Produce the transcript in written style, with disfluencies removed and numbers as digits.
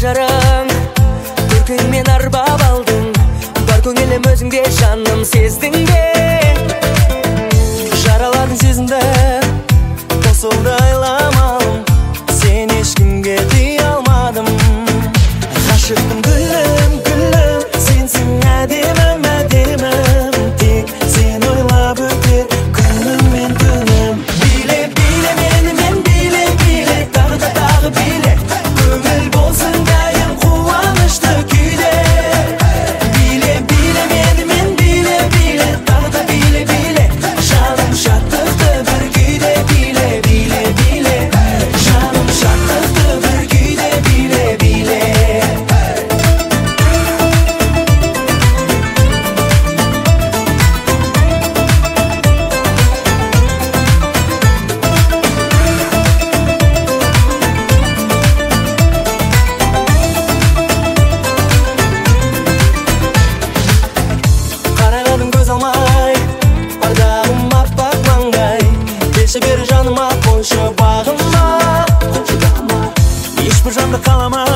ажарың, көркіңмен арбап алдың, бар көңілім өзіңде жаным, сездің бе? Жараладың сезімді, қосылды айламалым, сен ешкімге дей алмадым. Ғашықтым гүлім, гүлім, сенсің әдемім, әдемім, тек сен ойлап өтер күнім мен түнім. Биле, биле менімен, биле, биле, тағы да тағы биле, көңіл болсын дайым қуанышты күйде. Биле, биле менімен, биле, биле, тағы да биле, биле, жаным шаттықты бір күйде. Биле, биле, биле, жаным шаттықты бір күйде. Биле, биле. Қарағадың көз алмай, ардағым аппақ маңдай, келші бері жаныма, қойшы бағыма. Ешбір жанды қалама,